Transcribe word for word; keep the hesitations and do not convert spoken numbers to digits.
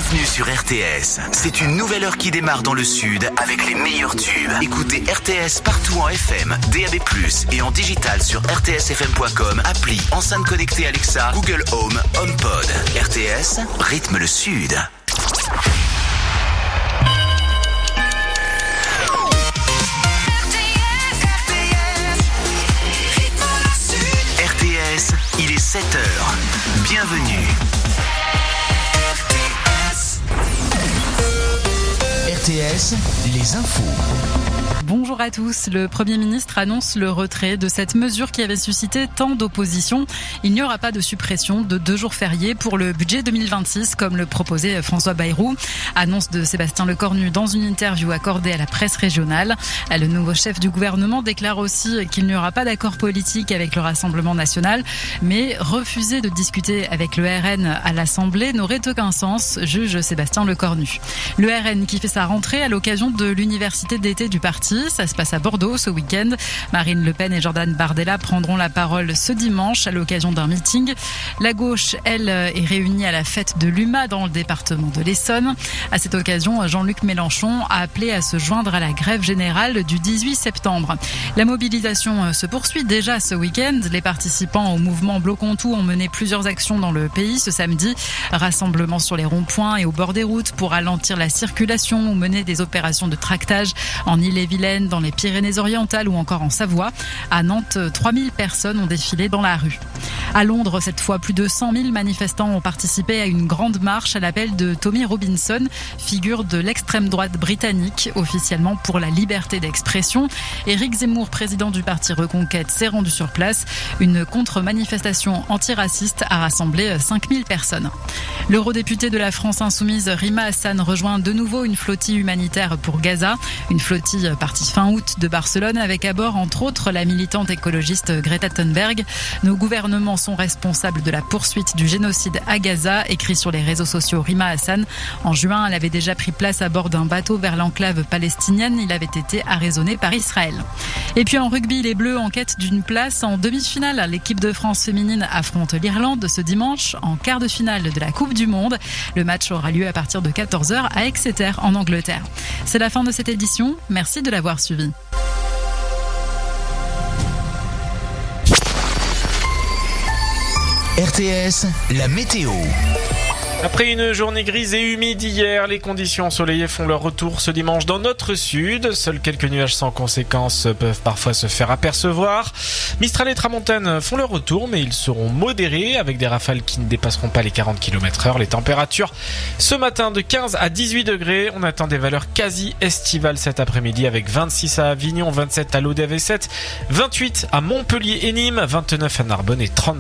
Bienvenue sur R T S. C'est une nouvelle heure qui démarre dans le sud avec les meilleurs tubes. Écoutez R T S partout en F M, D A B plus, et en digital sur r t s f m point com, appli, enceinte connectée Alexa, Google Home, HomePod. R T S, rythme le sud. R T S, il est sept heures. Bienvenue. R T S, les infos. Bonjour à tous. Le Premier ministre annonce le retrait de cette mesure qui avait suscité tant d'opposition. Il n'y aura pas de suppression de deux jours fériés pour le budget deux mille vingt-six, comme le proposait François Bayrou. Annonce de Sébastien Lecornu dans une interview accordée à la presse régionale. Le nouveau chef du gouvernement déclare aussi qu'il n'y aura pas d'accord politique avec le Rassemblement national, mais refuser de discuter avec le R N à l'Assemblée n'aurait aucun sens, juge Sébastien Lecornu. Le R N qui fait sa rentrée à l'occasion de l'université d'été du parti. Ça se passe à Bordeaux ce week-end. Marine Le Pen et Jordan Bardella prendront la parole ce dimanche à l'occasion d'un meeting. La gauche, elle, est réunie à la fête de l'U M A dans le département de l'Essonne. À cette occasion, Jean-Luc Mélenchon a appelé à se joindre à la grève générale du dix-huit septembre. La mobilisation se poursuit déjà ce week-end. Les participants au mouvement Bloquons Tout ont mené plusieurs actions dans le pays ce samedi. Rassemblement sur les ronds-points et au bord des routes pour ralentir la circulation ou mener des opérations de tractage en Ille-et-Vilaine, dans les Pyrénées-Orientales ou encore en Savoie. À Nantes, trois mille personnes ont défilé dans la rue. À Londres, cette fois, plus de cent mille manifestants ont participé à une grande marche à l'appel de Tommy Robinson, figure de l'extrême droite britannique, officiellement pour la liberté d'expression. Éric Zemmour, président du parti Reconquête, s'est rendu sur place. Une contre-manifestation antiraciste a rassemblé cinq mille personnes. L'eurodéputée de la France insoumise, Rima Hassan, rejoint de nouveau une flottille humanitaire pour Gaza. Une flottille partie fin août de Barcelone avec à bord, entre autres, la militante écologiste Greta Thunberg. Nos gouvernements sont responsables de la poursuite du génocide à Gaza, écrit sur les réseaux sociaux Rima Hassan. En juin, elle avait déjà pris place à bord d'un bateau vers l'enclave palestinienne. Il avait été arraisonné par Israël. Et puis en rugby, les Bleus en quête d'une place en demi-finale. L'équipe de France féminine affronte l'Irlande ce dimanche en quart de finale de la Coupe du Monde. Le match aura lieu à partir de quatorze heures à Exeter en Angleterre. C'est la fin de cette édition. Merci de l'avoir suivi. R T S, la météo. Après une journée grise et humide hier, les conditions ensoleillées font leur retour ce dimanche dans notre sud. Seuls quelques nuages sans conséquences peuvent parfois se faire apercevoir. Mistral et Tramontane font leur retour, mais ils seront modérés avec des rafales qui ne dépasseront pas les quarante kilomètres heure. Les températures ce matin de quinze à dix-huit degrés. On attend des valeurs quasi estivales cet après-midi avec vingt-six à Avignon, vingt-sept à l'Aude et sept, vingt-huit à Montpellier et Nîmes, vingt-neuf à Narbonne et trente